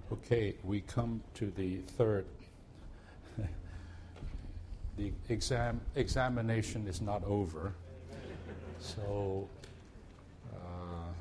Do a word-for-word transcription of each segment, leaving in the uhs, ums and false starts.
Okay, we come to the third. The exam examination is not over, so uh,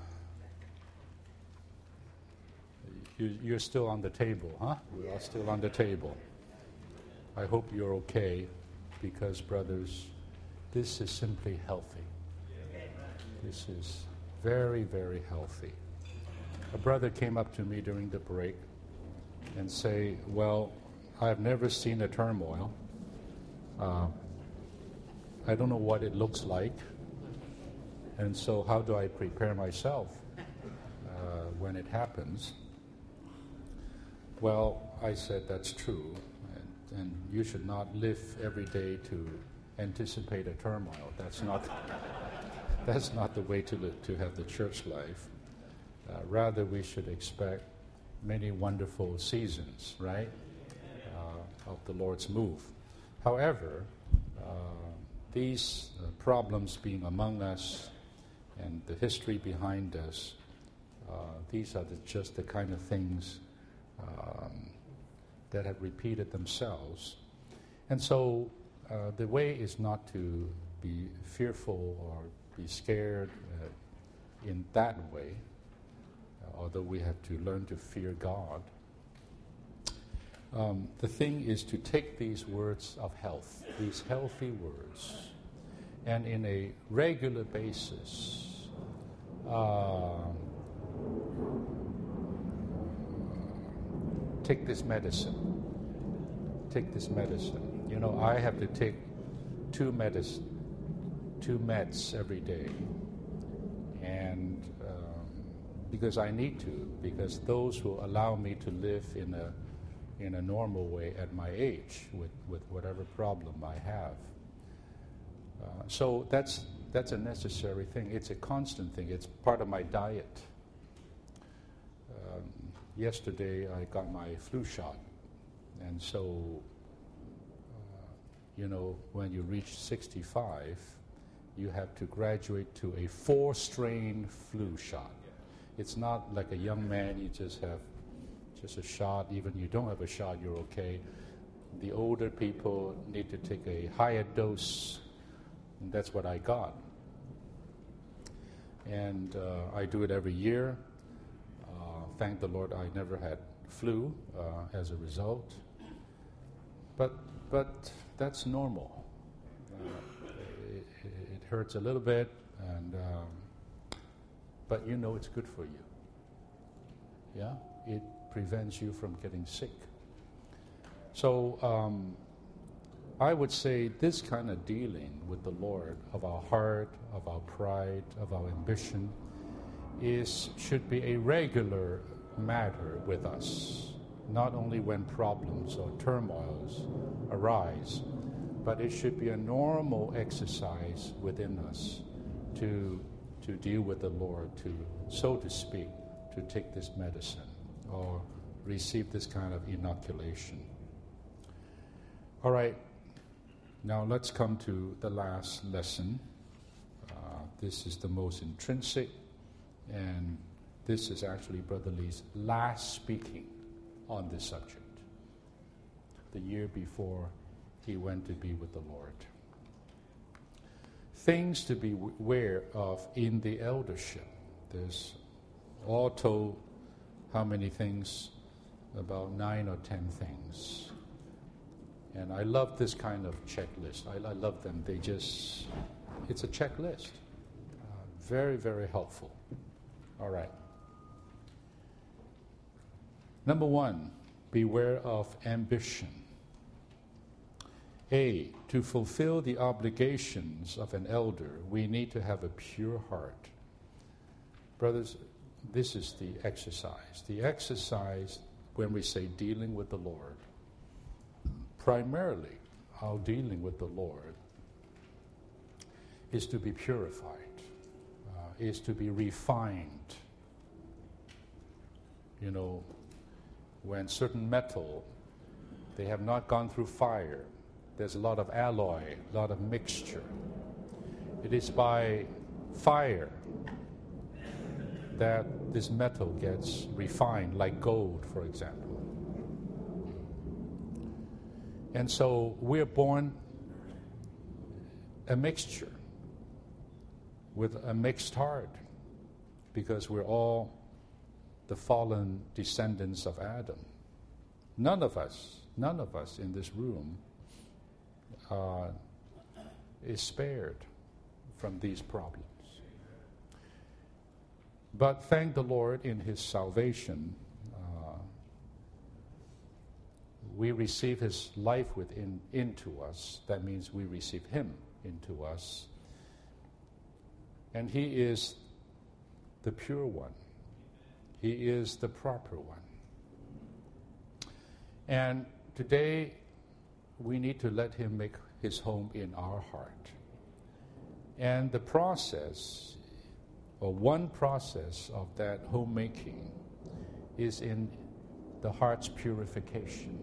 you, you're still on the table, huh? We are still on the table. I hope you're okay, because, brothers, this is simply healthy. This is very, very healthy. A brother came up to me during the break and say, well, I've never seen a turmoil. Uh, I don't know what it looks like. And so how do I prepare myself uh, when it happens? Well, I said that's true. And, and you should not live every day to anticipate a turmoil. That's not, that's not the way to, live, to have the church life. Uh, rather, we should expect many wonderful seasons, right, uh, of the Lord's move. However, uh, these uh, problems being among us and the history behind us, uh, these are the, just the kind of things um, that have repeated themselves. And so uh, the way is not to be fearful or be scared uh, in that way, although we have to learn to fear God. Um, the thing is to take these words of health, these healthy words, and in a regular basis, uh, take this medicine. Take this medicine. You know, I have to take two medicine, two meds every day, and because I need to, because those will allow me to live in a in a normal way at my age with, with whatever problem I have. Uh, so that's that's a necessary thing. It's a constant thing. It's part of my diet. Um, yesterday I got my flu shot, and so uh, you know, when you reach sixty-five, you have to graduate to a four-strain flu shot. It's not like a young man, you just have just a shot. Even you don't have a shot, you're okay. The older people need to take a higher dose, and that's what I got. And uh, I do it every year. Uh, thank the Lord I never had flu uh, as a result. But, but that's normal. Uh, it, it hurts a little bit, and um, but you know it's good for you. Yeah? It prevents you from getting sick. So um, I would say this kind of dealing with the Lord of our heart, of our pride, of our ambition, is should be a regular matter with us, not only when problems or turmoils arise, but it should be a normal exercise within us to to deal with the Lord, to, so to speak, to take this medicine or receive this kind of inoculation. All right, now let's come to the last lesson. Uh, this is the most intrinsic, and this is actually Brother Lee's last speaking on this subject, the year before he went to be with the Lord. Things to be aware of in the eldership. There's all told how many things, about nine or ten things. And I love this kind of checklist. I, I love them. They just, it's a checklist. Uh, very, very helpful. All right. Number one, beware of ambition. A, to fulfill the obligations of an elder, we need to have a pure heart. Brothers, this is the exercise. The exercise, when we say dealing with the Lord, primarily our dealing with the Lord is to be purified, uh, is to be refined. You know, when certain metal, they have not gone through fire, there's a lot of alloy, a lot of mixture. It is by fire that this metal gets refined, like gold, for example. And so we're born a mixture with a mixed heart, because we're all the fallen descendants of Adam. None of us, none of us in this room uh, is spared from these problems. But thank the Lord, in His salvation, uh, we receive His life within into us. That means we receive Him into us. And He is the pure one. He is the proper one. And today, we need to let Him make His home in our heart. And the process, or one process of that homemaking, is in the heart's purification.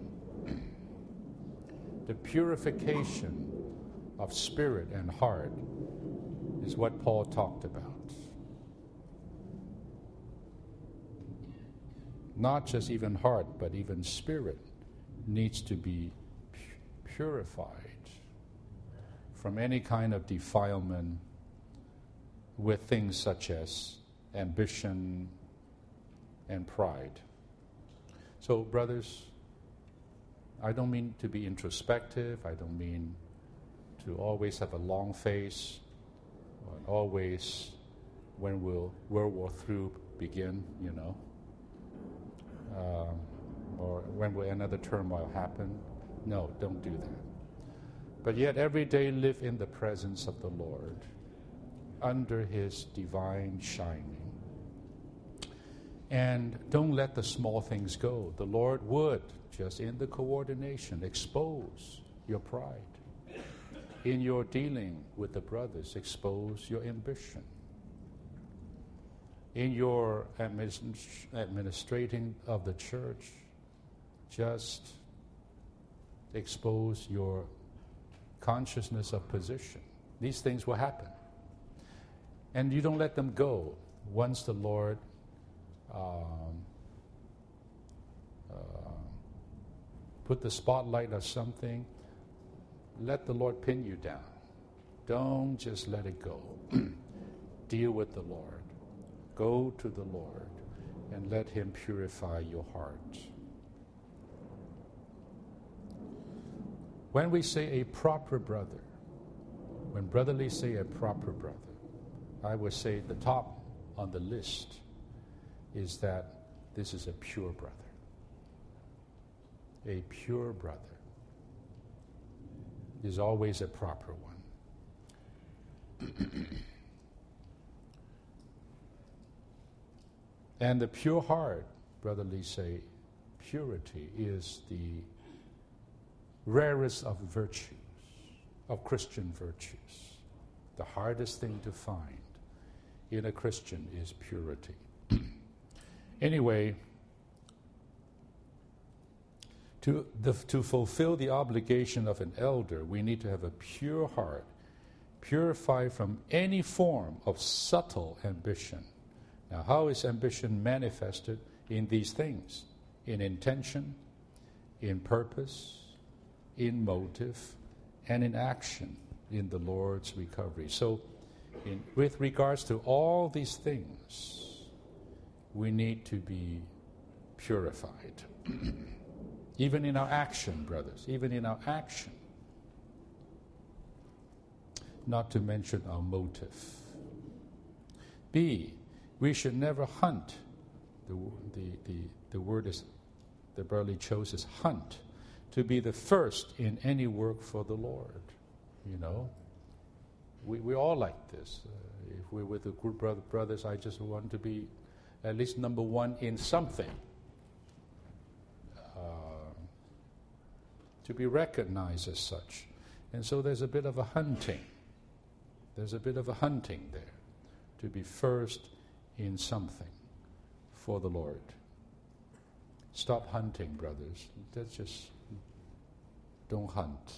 The purification of spirit and heart is what Paul talked about. Not just even heart, but even spirit needs to be pu- purified from any kind of defilement with things such as ambition and pride. So, brothers, I don't mean to be introspective. I don't mean to always have a long face, or always, when will World War Three begin, you know, um, or when will another turmoil happen? No, don't do that. But yet every day live in the presence of the Lord, under His divine shining. And don't let the small things go. The Lord would, just in the coordination, expose your pride. In your dealing with the brothers, expose your ambition. In your administ- administrating of the church, just expose your consciousness of position. These things will happen. And you don't let them go once the Lord um, uh, put the spotlight on something. Let the Lord pin you down. Don't just let it go. Deal with the Lord. Go to the Lord and let Him purify your heart. When we say a proper brother, when brotherly say a proper brother, I would say the top on the list is that this is a pure brother. A pure brother is always a proper one. And the pure heart, brotherly say, purity is the rarest of virtues, of Christian virtues. The hardest thing to find in a Christian is purity. Anyway, to, the, to fulfill the obligation of an elder, we need to have a pure heart, purified from any form of subtle ambition. Now, how is ambition manifested? In these things: in intention, in purpose, in motive, and in action in the Lord's recovery. So, in, with regards to all these things, we need to be purified. Even in our action, brothers, even in our action. Not to mention our motive. B, we should never hunt. The, the, the, the word is, the Burley chose is hunt. To be the first in any work for the Lord. You know, we we all like this. Uh, if we're with a group of brothers, I just want to be at least number one in something. Uh, to be recognized as such. And so there's a bit of a hunting. There's a bit of a hunting there. To be first in something for the Lord. Stop hunting, brothers. That's just, don't hunt.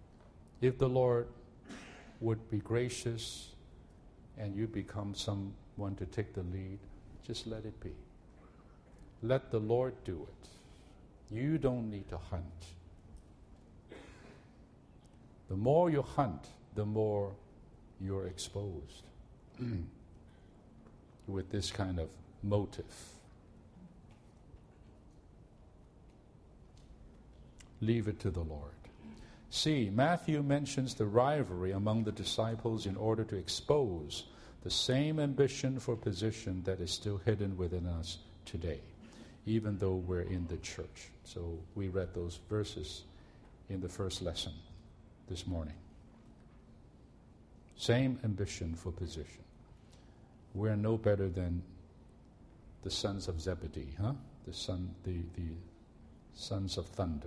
If the Lord would be gracious and you become some want to take the lead, just let it be. Let the Lord do it. You don't need to hunt. The more you hunt, the more you're exposed with this kind of motive. Leave it to the Lord. See, Matthew mentions the rivalry among the disciples in order to expose the same ambition for position that is still hidden within us today, even though we're in the church. So we read those verses in the first lesson this morning. Same ambition for position. We're no better than the sons of Zebedee, huh? The son, the, the sons of thunder.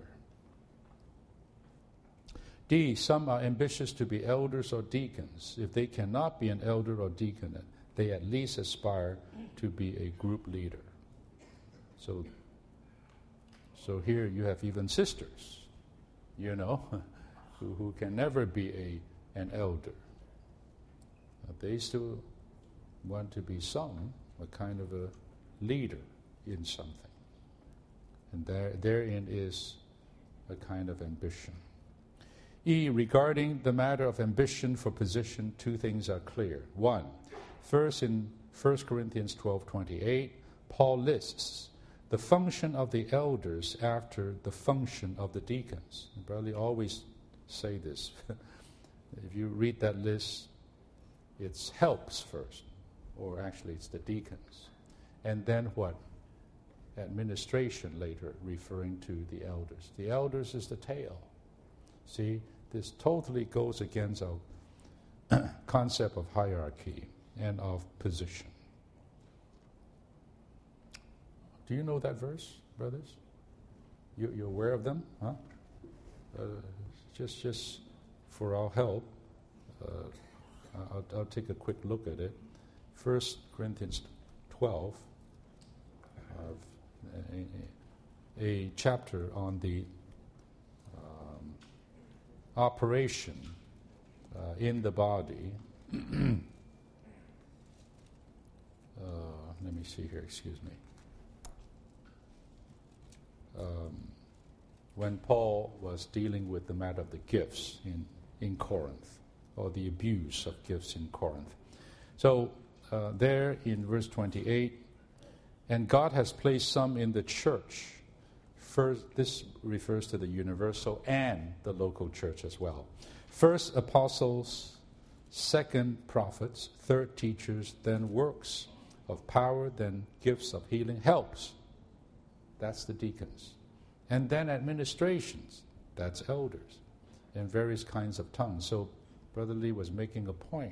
D, some are ambitious to be elders or deacons. If they cannot be an elder or deacon, they at least aspire to be a group leader. So, so here you have even sisters, you know, who, who can never be a an elder. But they still want to be some, a kind of a leader in something. And there, therein is a kind of ambition. E, regarding the matter of ambition for position, two things are clear. One, first in First Corinthians twelve twenty-eight, Paul lists the function of the elders after the function of the deacons. I probably always say this. If you read that list, it's helps first, or actually it's the deacons. And then what? Administration later, referring to the elders. The elders is the tail. See, this totally goes against our concept of hierarchy and of position. Do you know that verse, brothers? You, you're aware of them? Huh? Uh, just, just for our help, uh, I'll, I'll take a quick look at it. First Corinthians twelve, uh, a, a chapter on the operation uh, in the body. uh, let me see here, excuse me. Um, when Paul was dealing with the matter of the gifts in, in Corinth, or the abuse of gifts in Corinth. So uh, there in verse twenty-eight, and God has placed some in the church. First, this refers to the universal and the local church as well. First, apostles, second, prophets, third, teachers, then works of power, then gifts of healing, helps. That's the deacons. And then administrations, that's elders, and various kinds of tongues. So Brother Lee was making a point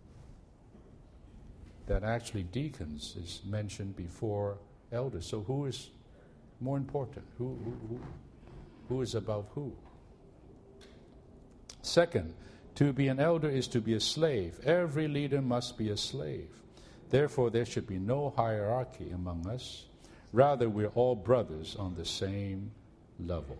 that actually deacons is mentioned before elders. So who is more important? Who, who, who, who is above who? Second, to be an elder is to be a slave. Every leader must be a slave. Therefore, there should be no hierarchy among us. Rather, we're all brothers on the same level.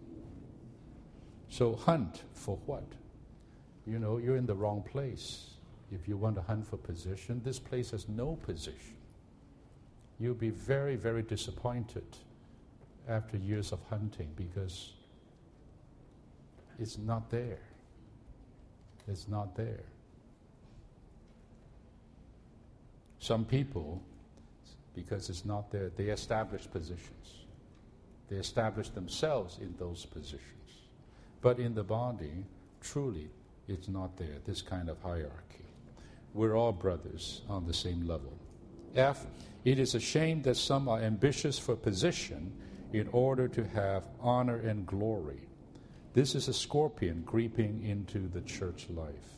So hunt for what? You know, you're in the wrong place. If you want to hunt for position, this place has no position. You'll be very, very disappointed after years of hunting, because it's not there. It's not there. Some people, because it's not there, they establish positions. They establish themselves in those positions. But in the body, truly, it's not there, this kind of hierarchy. We're all brothers on the same level. F, it is a shame that some are ambitious for position in order to have honor and glory. This is a scorpion creeping into the church life.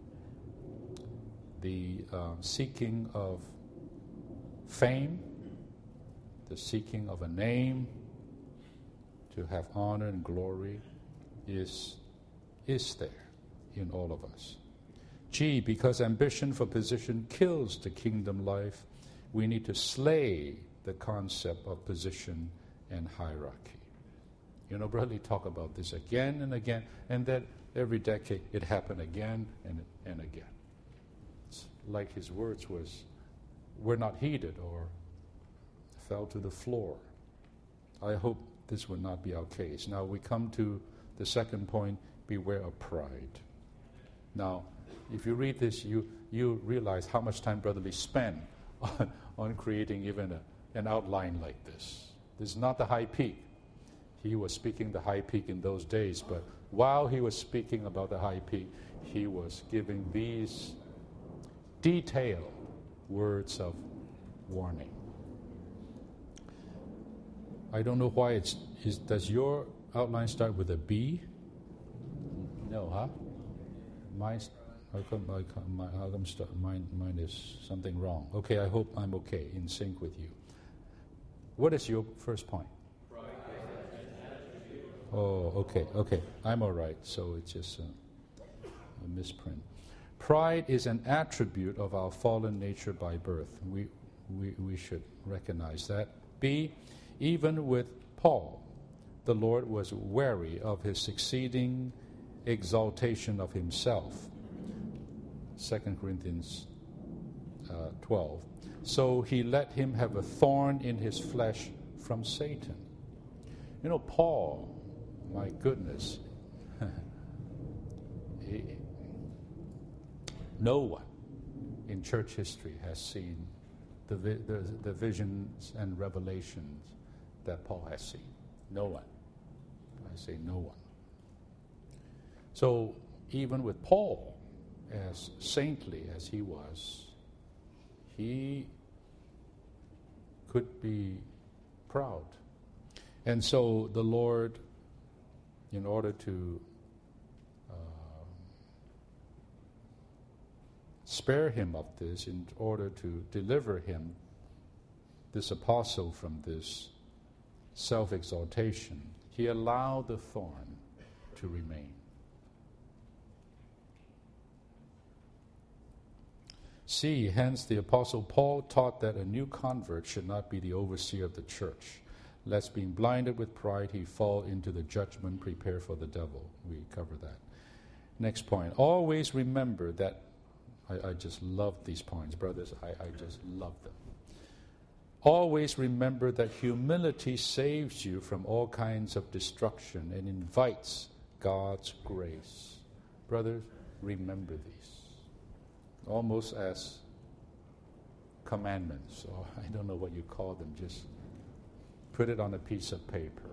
The uh, seeking of fame, the seeking of a name, to have honor and glory is, is there in all of us. G, because ambition for position kills the kingdom life, we need to slay the concept of position and hierarchy. You know, Brother Lee talk about this again and again, and that every decade it happened again and, and again. It's like his words was were not heeded or fell to the floor. I hope this would not be our case. Now we come to the second point, beware of pride. Now, if you read this, you, you realize how much time Brother Lee spent on, on creating even a, an outline like this. This is not the high peak. He was speaking the high peak in those days, but while he was speaking about the high peak, he was giving these detailed words of warning. I don't know why it's, is, does your outline start with a B? No, huh? Mine's, how come, how come, my, how come start, mine, mine is something wrong? Okay, I hope I'm okay, in sync with you. What is your first point? Oh, okay, okay. I'm all right, so it's just a, a misprint. Pride is an attribute of our fallen nature by birth. We, we, we should recognize that. B, even with Paul, the Lord was wary of his succeeding exaltation of himself. Second Corinthians uh, twelve. So he let him have a thorn in his flesh from Satan. You know, Paul, my goodness, he, no one in church history has seen the, vi- the, the visions and revelations that Paul has seen. No one. I say no one. So even with Paul, as saintly as he was, he could be proud. And so the Lord, in order to uh, spare him of this, in order to deliver him, this apostle, from this self-exaltation, he allowed the thorn to remain. See, hence the Apostle Paul taught that a new convert should not be the overseer of the church, lest being blinded with pride he fall into the judgment prepared for the devil. We cover that. Next point. Always remember that, I, I just love these points, brothers. I, I just love them. Always remember that humility saves you from all kinds of destruction and invites God's grace. Brothers, remember these. Almost as commandments, or I don't know what you call them, just put it on a piece of paper.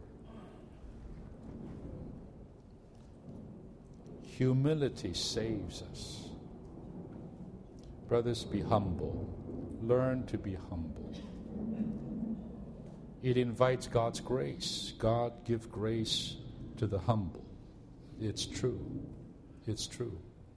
Humility saves us. Brothers, be humble. Learn to be humble. It invites God's grace. God give grace to the humble. It's true. It's true.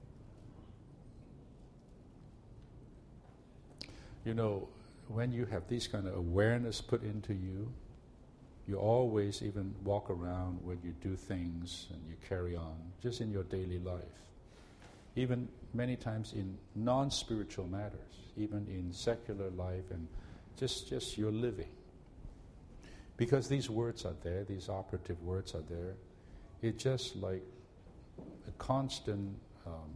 You know, when you have this kind of awareness put into you, you always even walk around when you do things and you carry on, just in your daily life. Even many times in non-spiritual matters, even in secular life and just, just your living. Because these words are there, these operative words are there, it's just like a constant, um,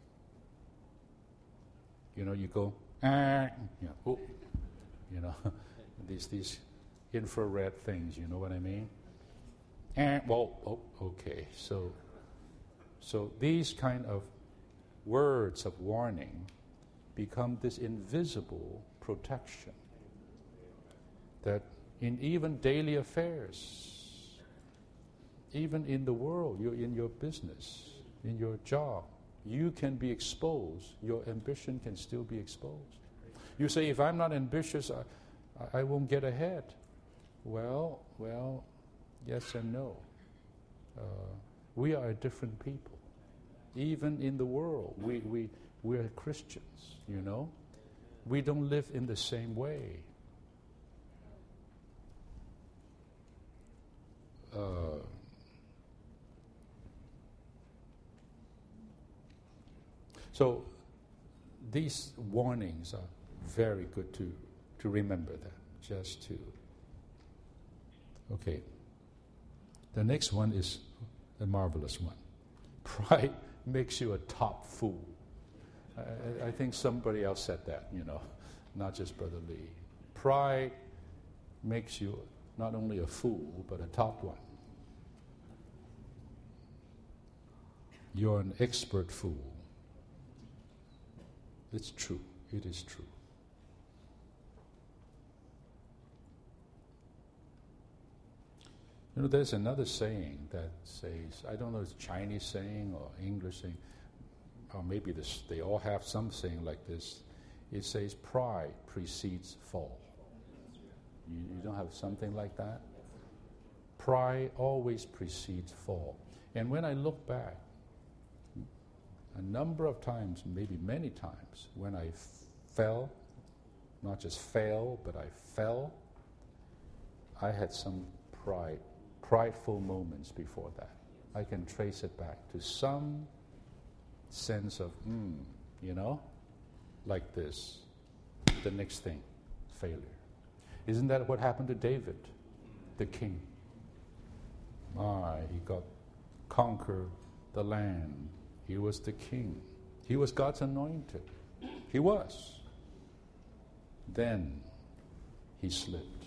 you know, you go, ah, you know, oh, you know these these infrared things, you know what I mean? And well, oh, okay. So, so these kind of words of warning become this invisible protection that in even daily affairs, even in the world, you're in your business, in your job, you can be exposed. Your ambition can still be exposed. You say, if I'm not ambitious, I, I won't get ahead. Well, well, yes and no. Uh, we are different people. Even in the world, we, we, we're Christians, you know. We don't live in the same way. Uh, so these warnings are very good to, to remember that, just to... Okay. The next one is a marvelous one. Pride makes you a top fool. I, I think somebody else said that, you know. not just Brother Lee. Pride makes you not only a fool, but a top one. You're an expert fool. It's true. It is true. You know, there's another saying that says, I don't know if it's Chinese saying or English saying, or maybe this, they all have some saying like this. It says, pride precedes fall. You, you don't have something like that? Pride always precedes fall. And when I look back, a number of times, maybe many times, when I f- fell, not just fail, but I fell, I had some pride, prideful moments before that. I can trace it back to some sense of, mm, you know, like this. The next thing, failure. Isn't that what happened to David, the king? My, he got conquered the land. He was the king. He was God's anointed. He was. Then he slipped.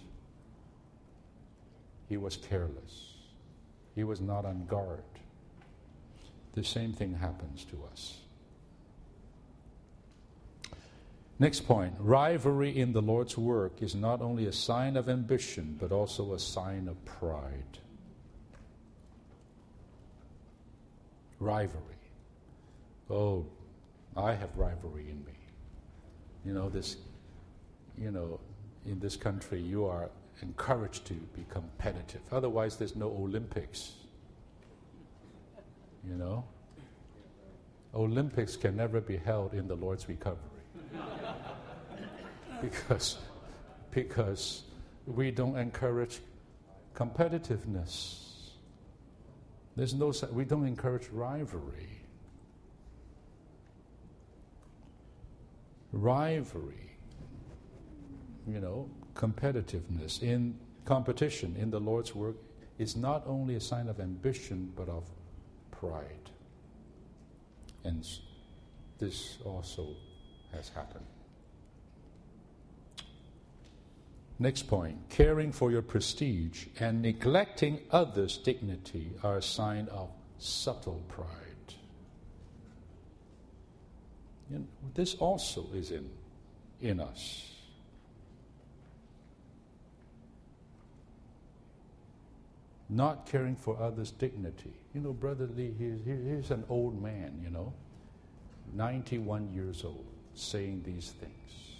He was careless. He was not on guard. The same thing happens to us. Next point, rivalry in the Lord's work is not only a sign of ambition, but also a sign of pride. Rivalry. Oh, I have rivalry in me. You know, this, you know, in this country you are encouraged to be competitive. Otherwise there's no Olympics. You know? Olympics can never be held in the Lord's recovery. because, because we don't encourage competitiveness. There's no, we don't encourage rivalry. Rivalry, you know, competitiveness in competition in the Lord's work is not only a sign of ambition but of pride. And this also has happened. Next point, caring for your prestige and neglecting others' dignity are a sign of subtle pride. You know, this also is in, in us. Not caring for others' dignity. You know, Brother Lee, he, he, he's an old man, you know, ninety-one years old, saying these things.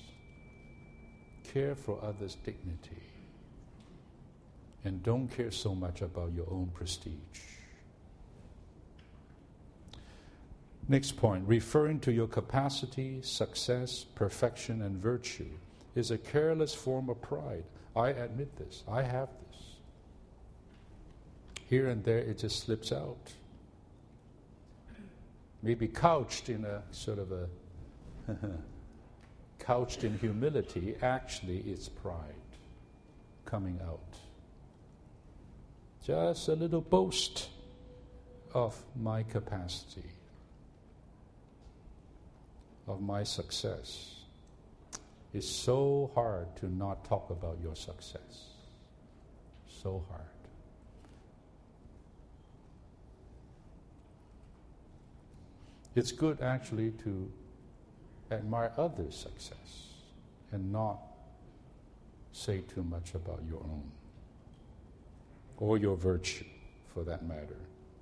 Care for others' dignity. And don't care so much about your own prestige. Next point, referring to your capacity, success, perfection, and virtue is a careless form of pride. I admit this. I have this. Here and there it just slips out. Maybe couched in a sort of a couched in humility, actually it's pride coming out. Just a little boast of my capacity, of my success. It's so hard to not talk about your success. So hard. It's good actually to admire others' success and not say too much about your own or your virtue, for that matter.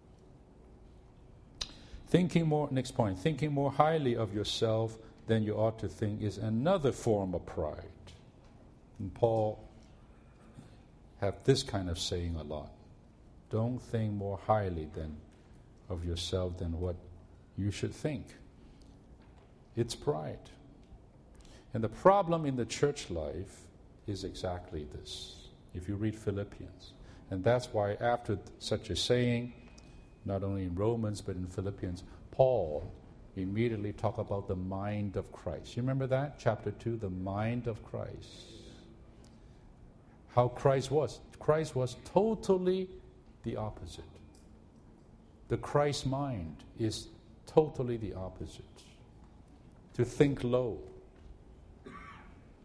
Thinking more, next point, thinking more highly of yourself than you ought to think is another form of pride. And Paul have this kind of saying a lot. Don't think more highly than of yourself than what you should think. It's pride. And the problem in the church life is exactly this. If you read Philippians. And that's why after such a saying, not only in Romans but in Philippians, Paul immediately talk about the mind of Christ. You remember that? Chapter two, the mind of Christ. How Christ was. Christ was totally the opposite. The Christ mind is totally the opposite. To think low.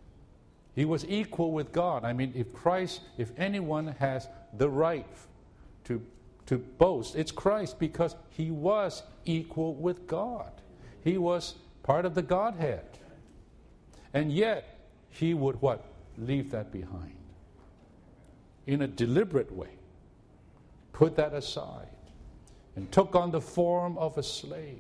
He was equal with God. I mean, if Christ, if anyone has the right to, to boast, it's Christ, because he was equal with God. He was part of the Godhead. And yet, he would what? Leave that behind. In a deliberate way. Put that aside. And took on the form of a slave.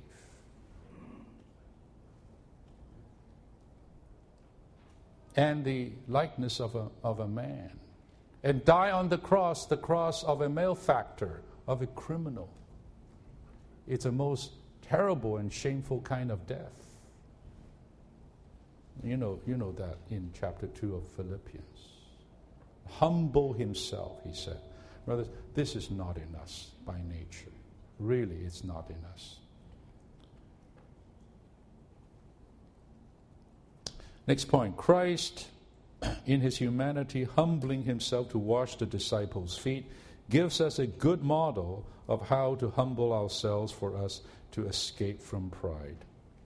And the likeness of a, of a man. And die on the cross, the cross of a malefactor, of a criminal. It's a most terrible and shameful kind of death. You know, you know that in chapter two of Philippians. Humble himself, he said. Brothers, this is not in us by nature. Really, it's not in us. Next point. Christ, in his humanity, humbling himself to wash the disciples' feet, gives us a good model of how to humble ourselves for us to escape from pride.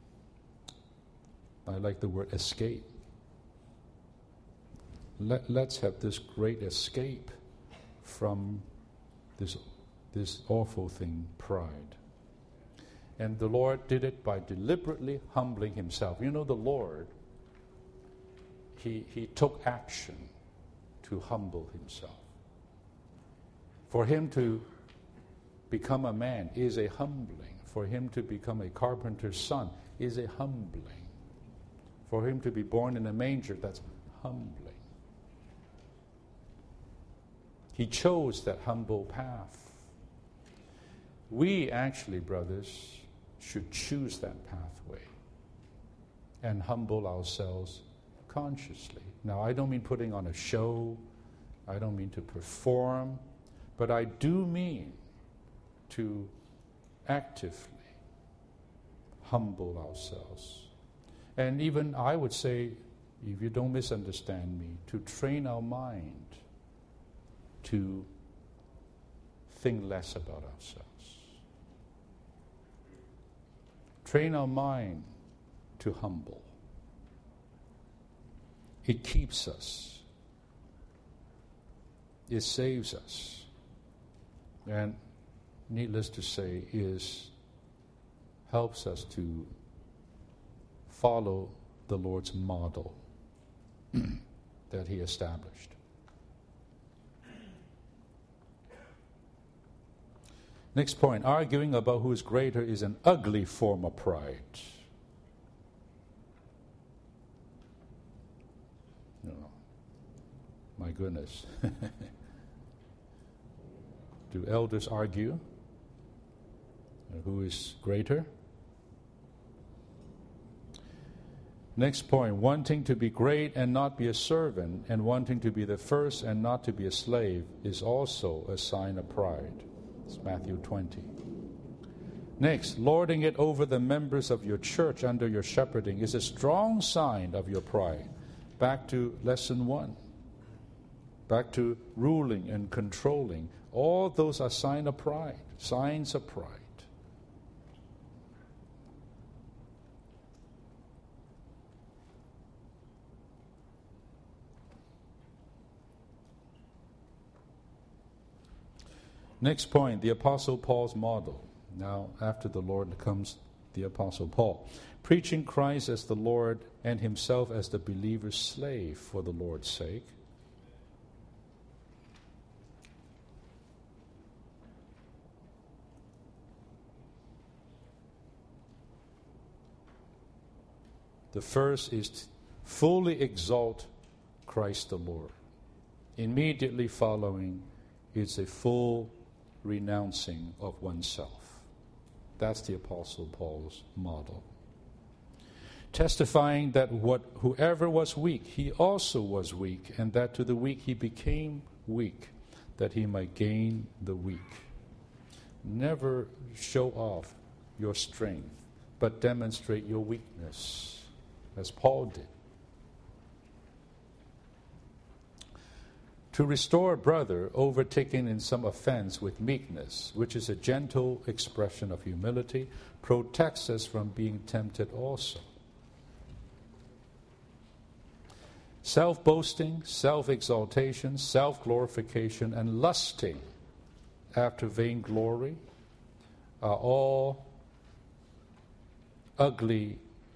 I like the word escape. Let, let's have this great escape from this, this awful thing, pride. And the Lord did it by deliberately humbling himself. You know, the Lord, he, he took action to humble himself. For him to become a man is a humbling. For him to become a carpenter's son is a humbling. For him to be born in a manger, that's humbling. He chose that humble path. We actually, brothers, should choose that pathway and humble ourselves consciously. Now, I don't mean putting on a show. I don't mean to perform. But I do mean to actively humble ourselves. And even, I would say, if you don't misunderstand me, to train our mind to think less about ourselves. Train our mind to humble. It keeps us. It saves us. And needless to say, is helps us to follow the Lord's model that he established. Next point, arguing about who is greater is an ugly form of pride. No, my goodness. Do elders argue who is greater? Next point, wanting to be great and not be a servant, and wanting to be the first and not to be a slave, is also a sign of pride. It's Matthew twenty. Next, lording it over the members of your church under your shepherding is a strong sign of your pride. Back to lesson one. Back to ruling and controlling. All those are signs of pride. Signs of pride. Next point, the Apostle Paul's model. Now, after the Lord comes the Apostle Paul. Preaching Christ as the Lord and himself as the believer's slave for the Lord's sake. The first is to fully exalt Christ the Lord. Immediately following is a full renouncing of oneself. That's the Apostle Paul's model. Testifying that what whoever was weak, he also was weak, and that to the weak he became weak, that he might gain the weak. Never show off your strength, but demonstrate your weakness, as Paul did. To restore a brother overtaken in some offense with meekness, which is a gentle expression of humility, protects us from being tempted also. Self-boasting, self-exaltation, self-glorification, and lusting after vainglory are all ugly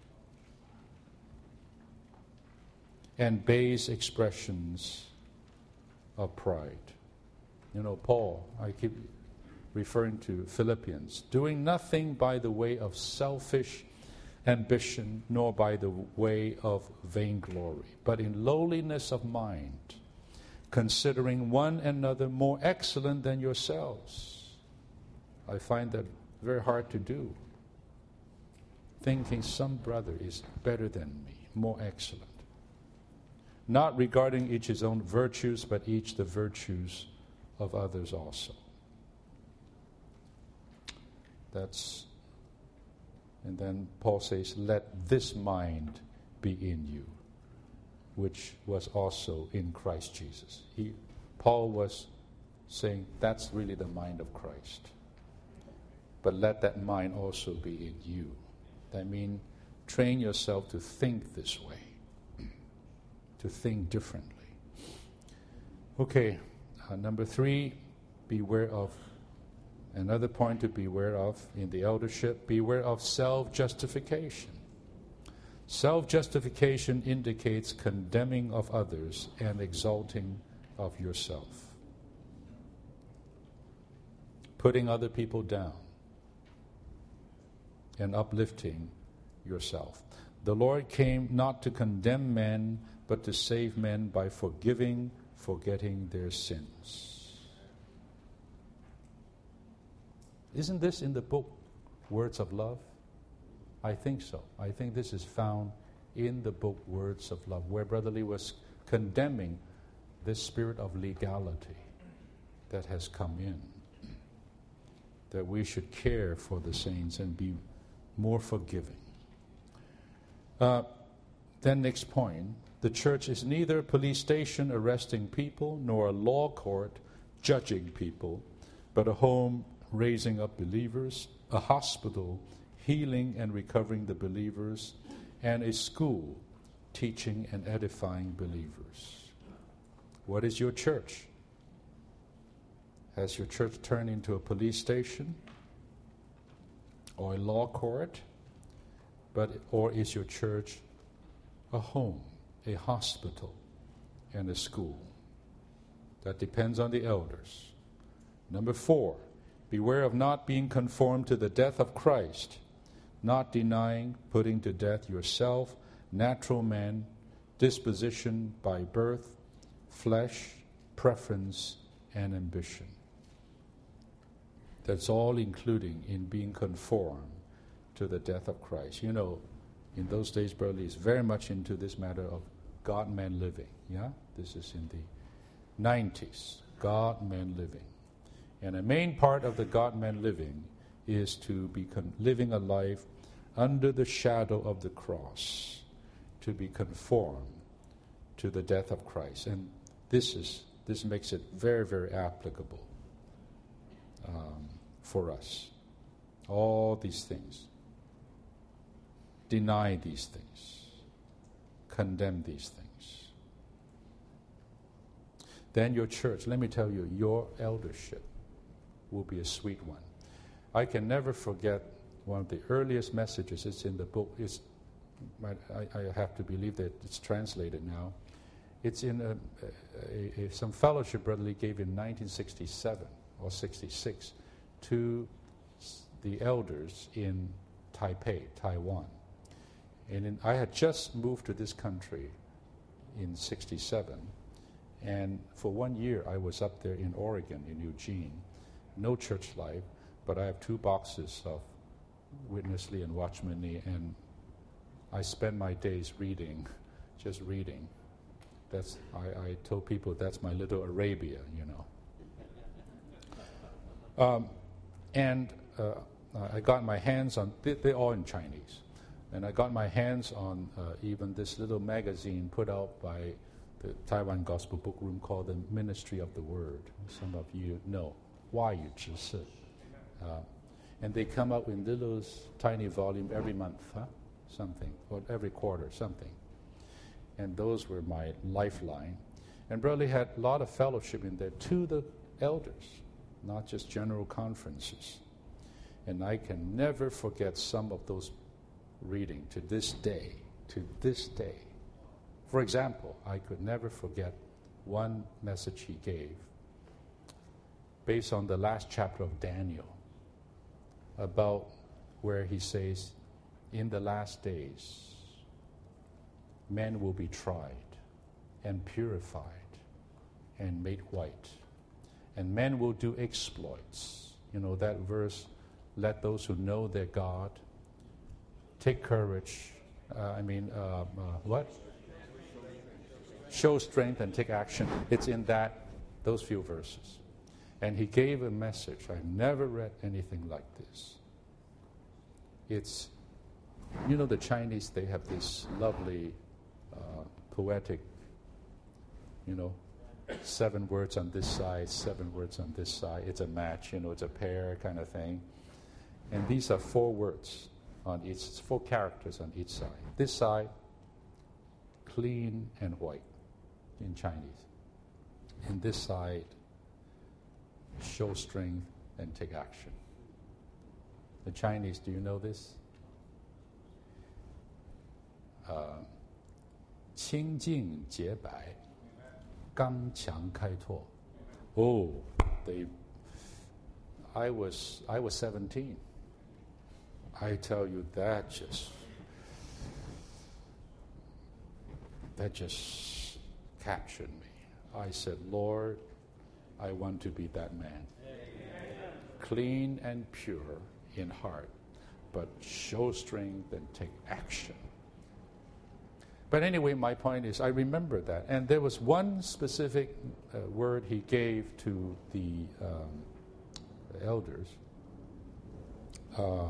and base expressions of pride. You know, Paul, I keep referring to Philippians, doing nothing by the way of selfish ambition, nor by the way of vainglory, but in lowliness of mind, considering one another more excellent than yourselves. I find that very hard to do. Thinking some brother is better than me, more excellent. Not regarding each his own virtues, but each the virtues of others also. That's, and then Paul says, let this mind be in you, which was also in Christ Jesus. He, Paul was saying that's really the mind of Christ. But let that mind also be in you. I mean, train yourself to think this way, to think differently. Okay, uh, number three, beware of, another point to beware of in the eldership, beware of self-justification. Self-justification indicates condemning of others and exalting of yourself. Putting other people down and uplifting yourself. The Lord came not to condemn men, but to save men by forgiving, forgetting their sins. Isn't this in the book, Words of Love? I think so. I think this is found in the book, Words of Love, where Brother Lee was condemning this spirit of legality that has come in. That we should care for the saints and be more forgiving. Uh, then next point, the church is neither a police station arresting people, nor a law court judging people, but a home raising up believers, a hospital healing and recovering the believers, and a school teaching and edifying believers. What is your church? Has your church turned into a police station or a law court? But or is your church a home, a hospital, and a school? That depends on the elders. Number four, beware of not being conformed to the death of Christ, not denying, putting to death yourself, natural man, disposition by birth, flesh, preference, and ambition. That's all including in being conformed to the death of Christ. You know, in those days, Brother Lee is very much into this matter of God-man living. Yeah? This is in the nineties, God-man living. And a main part of the God-man living is to be con- living a life under the shadow of the cross, to be conformed to the death of Christ. And this is this makes it very, very applicable um, for us. All these things. Deny these things. Condemn these things. Then your church, let me tell you, your eldership will be a sweet one. I can never forget one of the earliest messages. It's in the book. It's, I, I have to believe that it's translated now. It's in a, a, a, some fellowship Brother Lee gave in nineteen sixty-seven or sixty-six to the elders in Taipei, Taiwan. And in, I had just moved to this country in sixty-seven, and for one year I was up there in Oregon, in Eugene. No church life, but I have two boxes of Witness Lee and Watchman Nee, and I spend my days reading, just reading. That's I, I told people that's my little Arabia, you know. Um, and uh, I got my hands on, they, they're all in Chinese, and I got my hands on uh, even this little magazine put out by the Taiwan Gospel Book Room called the Ministry of the Word. Some of you know. 话语之士. Uh, and they come out in little tiny volume every month, huh? Something, or every quarter, something. And those were my lifeline. And Brother Lee had a lot of fellowship in there to the elders, not just general conferences. And I can never forget some of those reading to this day, to this day. For example, I could never forget one message he gave based on the last chapter of Daniel, about where he says, in the last days, men will be tried and purified and made white, and men will do exploits. You know that verse, let those who know their God take courage. Uh, I mean, uh, uh, what? Show strength and take action. It's in that, those few verses. And he gave a message. I've never read anything like this. It's, you know, the Chinese, they have this lovely, uh, poetic, you know, seven words on this side, seven words on this side. It's a match, you know, it's a pair kind of thing. And these are four words on each, four characters on each side. This side, clean and white in Chinese. And this side, show strength and take action. The Chinese, do you know this? Uh, 清净洁白, 刚强开拓. Oh, they. I was I was seventeen. I tell you, that just that just captured me. I said, Lord, I want to be that man. Amen. Clean and pure in heart, but show strength and take action. But anyway, my point is, I remember that. And there was one specific uh, word he gave to the, um, the elders. Uh,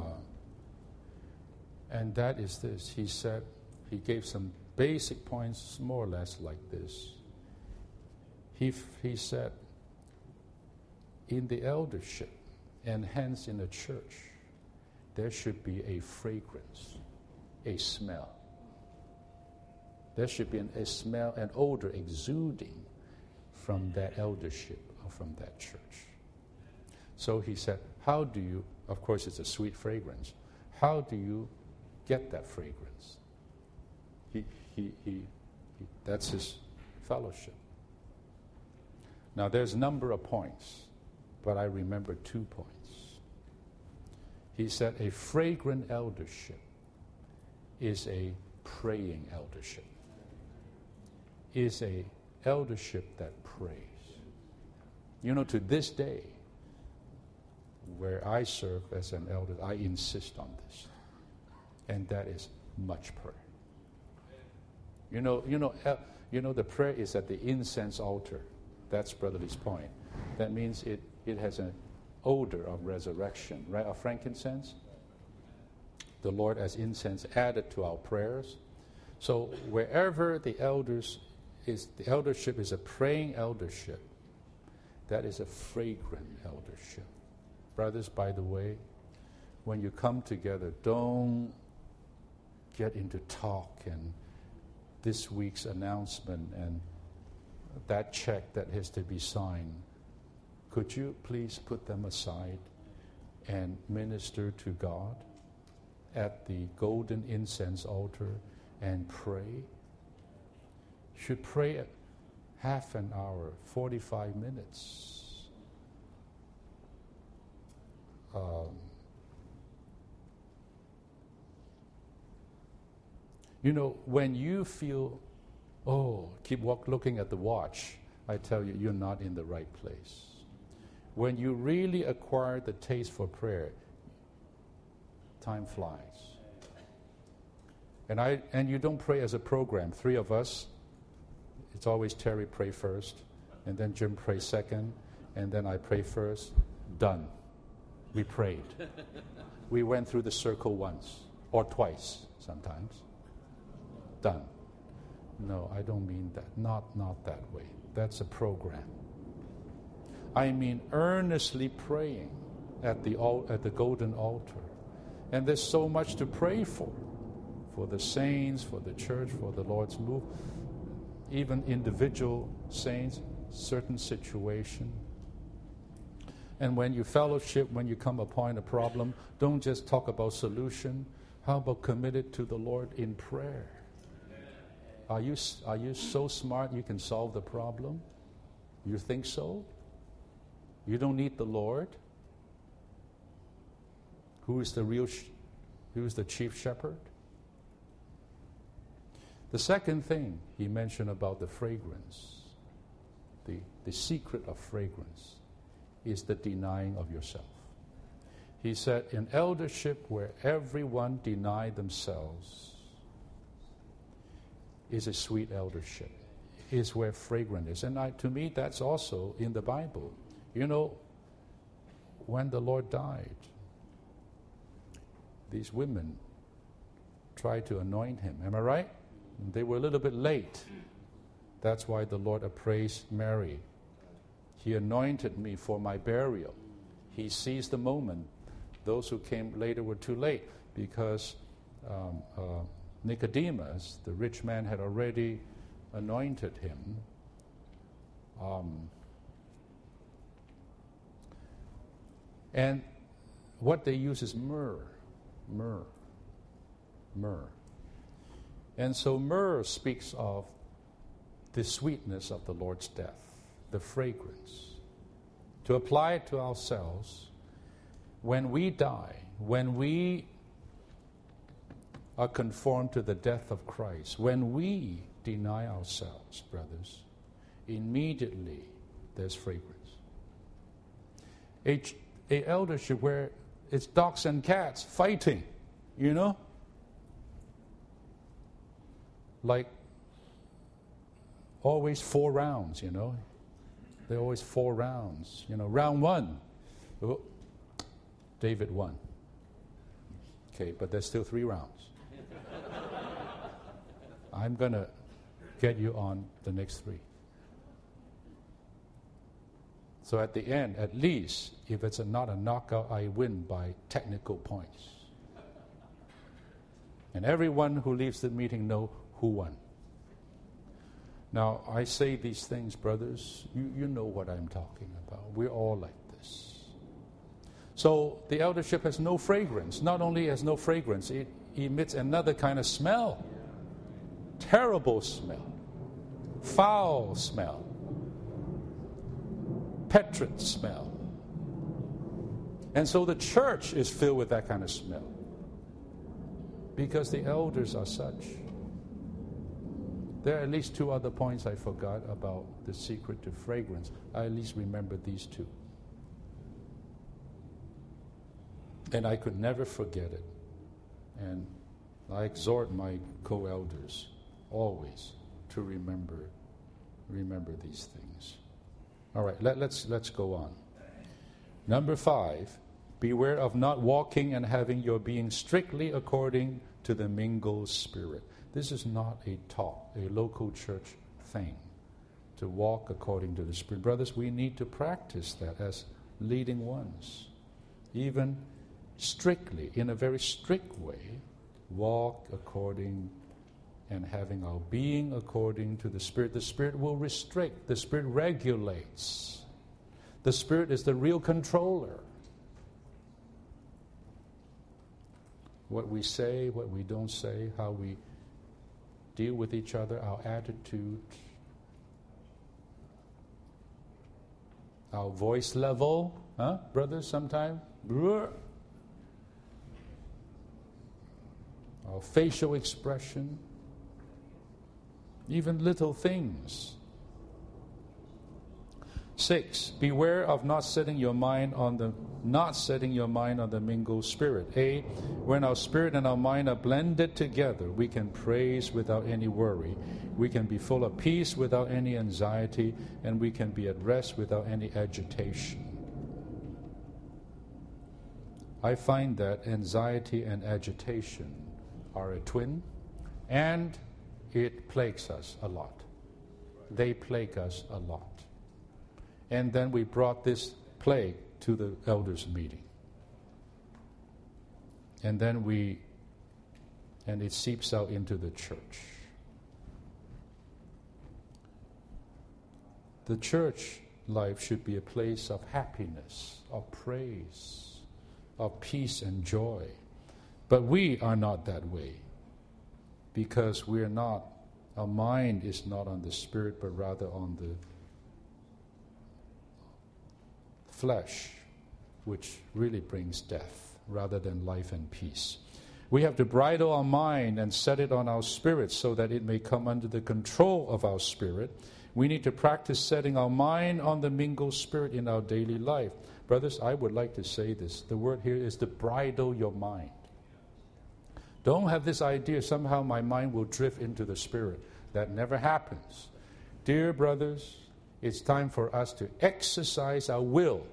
and that is this. He said, he gave some basic points, more or less like this. He, f- he said, in the eldership, and hence in the church, there should be a fragrance, a smell. There should be an, a smell, an odor exuding from that eldership or from that church. So he said, how do you, of course it's a sweet fragrance, how do you get that fragrance? He, he, he, he, that's his fellowship. Now there's a number of points, but I remember two points. He said a fragrant eldership is a praying eldership. Is a eldership that prays. You know, to this day, where I serve as an elder, I insist on this. And that is much prayer. You know, you know, el- you know, the prayer is at the incense altar. That's Brother Lee's point. That means it, it has an odor of resurrection, right? Of frankincense. The Lord as incense added to our prayers. So wherever the elders is, the eldership is a praying eldership. That is a fragrant eldership. Brothers, by the way, when you come together, don't get into talk and this week's announcement and that check that has to be signed. Could you please put them aside and minister to God at the golden incense altar and pray? Should pray half an hour, forty-five minutes. Um, you know, when you feel, oh, keep walk, looking at the watch, I tell you, you're not in the right place. When you really acquire the taste for prayer, time flies. And I and you don't pray as a program. Three of us, it's always Terry pray first, and then Jim pray second, and then I pray first. Done. We prayed. We went through the circle once, or twice sometimes. Done. No, I don't mean that. Not, not that way. That's a program. I mean earnestly praying at the al- at the golden altar. And there's so much to pray for. for the saints, for the church, for the Lord's move, even individual saints, certain situation. And when you fellowship, when you come upon a problem, don't just talk about solution. How about committed to the Lord in prayer? Are you, are you so smart you can solve the problem? You think so? You don't need the Lord? Who is the real, sh- who is the chief shepherd? The second thing he mentioned about the fragrance, the, the secret of fragrance, is the denying of yourself. He said, in eldership where everyone deny themselves is a sweet eldership, is where fragrance is. And I, to me, that's also in the Bible. You know, when the Lord died, these women tried to anoint him. Am I right? And they were a little bit late. That's why the Lord appraised Mary. He anointed me for my burial. He seized the moment. Those who came later were too late because um, uh, Nicodemus, the rich man, had already anointed him. Um, and what they use is myrrh. Myrrh. Myrrh. And so myrrh speaks of the sweetness of the Lord's death, the fragrance. To apply it to ourselves, when we die, when we are conformed to the death of Christ, when we deny ourselves, brothers, immediately there's fragrance. A, a eldership where it's dogs and cats fighting, you know? Like always four rounds, you know? They're always four rounds. You know, round one, oh, David won. Okay, but there's still three rounds. I'm going to get you on the next three. So at the end, at least, if it's a, not a knockout, I win by technical points. And everyone who leaves the meeting know who won. Now, I say these things, brothers, you, you know what I'm talking about. We're all like this. So the eldership has no fragrance. Not only has no fragrance, it emits another kind of smell. Terrible smell. Foul smell. Putrid smell. And so the church is filled with that kind of smell. Because the elders are such. There are at least two other points I forgot about the secret to fragrance. I at least remember these two. And I could never forget it. And I exhort my co-elders always to remember remember these things. All right, let, let's let's go on. Number five, beware of not walking and having your being strictly according to the mingled spirit. This is not a talk, a local church thing, to walk according to the Spirit. Brothers, we need to practice that as leading ones. Even strictly, in a very strict way, walk according and having our being according to the Spirit. The Spirit will restrict. The Spirit regulates. The Spirit is the real controller. What we say, what we don't say, how we deal with each other, our attitude, our voice level, huh, brothers, sometimes? Our facial expression, even little things. Six, beware of not setting your mind on the not setting your mind on the mingled spirit. Eight, when our spirit and our mind are blended together, we can praise without any worry. We can be full of peace without any anxiety, and we can be at rest without any agitation. I find that anxiety and agitation are a twin, and it plagues us a lot. They plague us a lot. And then we brought this plague to the elders' meeting. And then we and it seeps out into the church. The church life should be a place of happiness, of praise, of peace and joy. But we are not that way, because we are not, our mind is not on the Spirit, but rather on the flesh, which really brings death rather than life and peace. We have to bridle our mind and set it on our spirit so that it may come under the control of our spirit. We need to practice setting our mind on the mingled spirit in our daily life. Brothers, I would like to say this. The word here is to bridle your mind. Don't have this idea somehow my mind will drift into the spirit. That never happens. Dear brothers, it's time for us to exercise our will,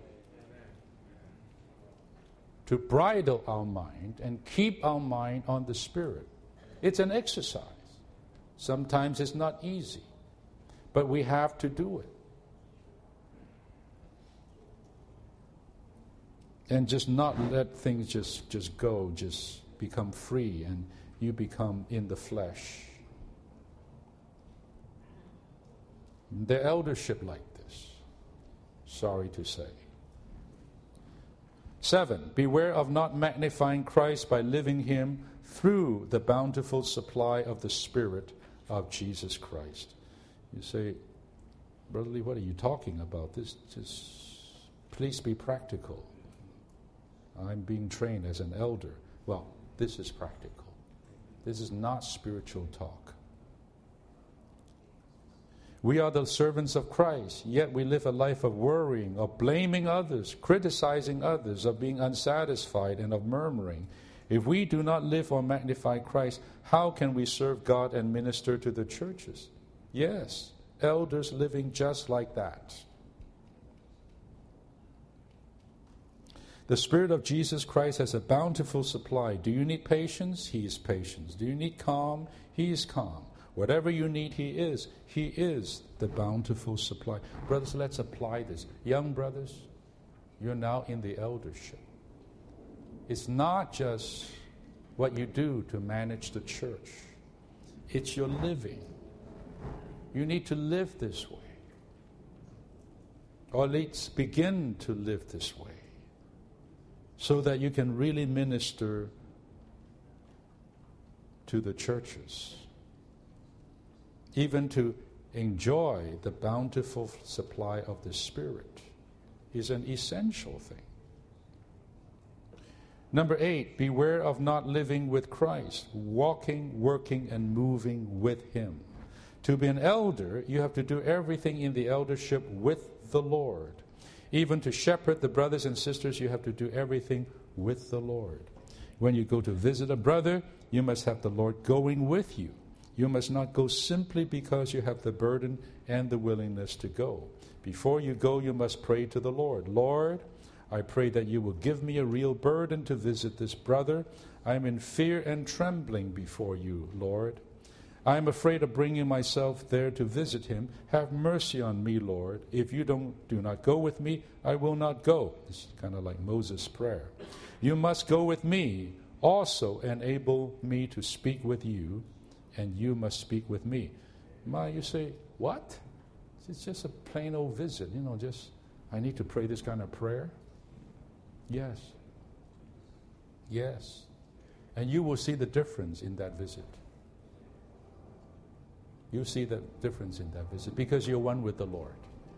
to bridle our mind and keep our mind on the Spirit. It's an exercise. Sometimes it's not easy, but we have to do it. And just not let things just, just go, just become free, and you become in the flesh. The eldership like this, sorry to say. Seven, beware of not magnifying Christ by living Him through the bountiful supply of the Spirit of Jesus Christ. You say, Brother Lee, what are you talking about? This, just please be practical. I'm being trained as an elder. Well, this is practical. This is not spiritual talk. We are the servants of Christ, yet we live a life of worrying, of blaming others, criticizing others, of being unsatisfied, and of murmuring. If we do not live or magnify Christ, how can we serve God and minister to the churches? Yes, elders living just like that. The Spirit of Jesus Christ has a bountiful supply. Do you need patience? He is patient. Do you need calm? He is calm. Whatever you need, He is. He is the bountiful supply. Brothers, let's apply this. Young brothers, you're now in the eldership. It's not just what you do to manage the church. It's your living. You need to live this way. Or at least begin to live this way, so that you can really minister to the churches. Even to enjoy the bountiful supply of the Spirit is an essential thing. Number eight, beware of not living with Christ, walking, working, and moving with Him. To be an elder, you have to do everything in the eldership with the Lord. Even to shepherd the brothers and sisters, you have to do everything with the Lord. When you go to visit a brother, you must have the Lord going with you. You must not go simply because you have the burden and the willingness to go. Before you go, you must pray to the Lord. Lord, I pray that you will give me a real burden to visit this brother. I am in fear and trembling before you, Lord. I am afraid of bringing myself there to visit him. Have mercy on me, Lord. If you don't, do not go with me, I will not go. It's kind of like Moses' prayer. You must go with me. Also enable me to speak with you, and you must speak with me. Ma, you say, what? It's just a plain old visit. You know, just, I need to pray this kind of prayer? Yes. Yes. And you will see the difference in that visit. You see the difference in that visit because you're one with the Lord.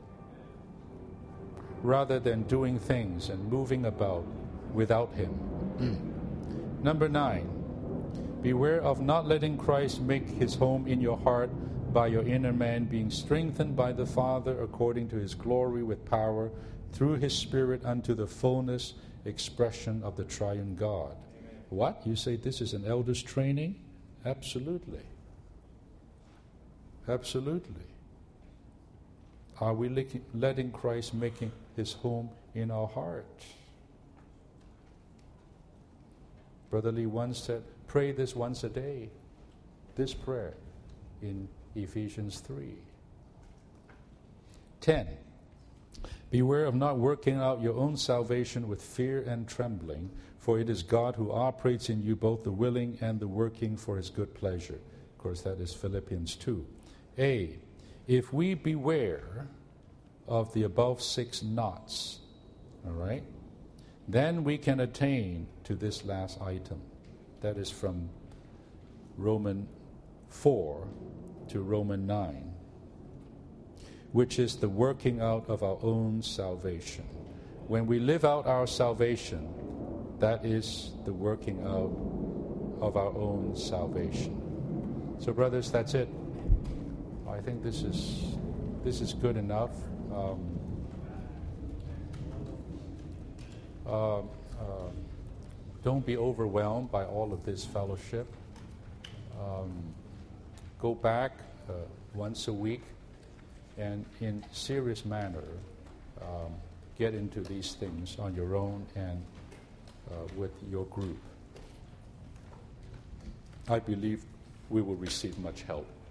Rather than doing things and moving about without Him. Number nine, beware of not letting Christ make His home in your heart by your inner man being strengthened by the Father according to His glory with power through His Spirit unto the fullness expression of the triune God. Amen. What? You say this is an elder's training? Absolutely. Absolutely. Are we letting Christ making His home in our heart? Brother Lee once said, pray this once a day. This prayer in Ephesians three. Ten. Beware of not working out your own salvation with fear and trembling, for it is God who operates in you both the willing and the working for his good pleasure. Of course, that is Philippians two. A, if we beware of the above six knots, all right, then we can attain to this last item. That is from Romans four to Romans nine, which is the working out of our own salvation. When we live out our salvation, that is the working out of our own salvation. So, brothers, that's it. I think this is this is good enough. Um, uh, uh, don't be overwhelmed by all of this fellowship. Um, go back uh, once a week and in serious manner um, get into these things on your own and uh, with your group. I believe we will receive much help.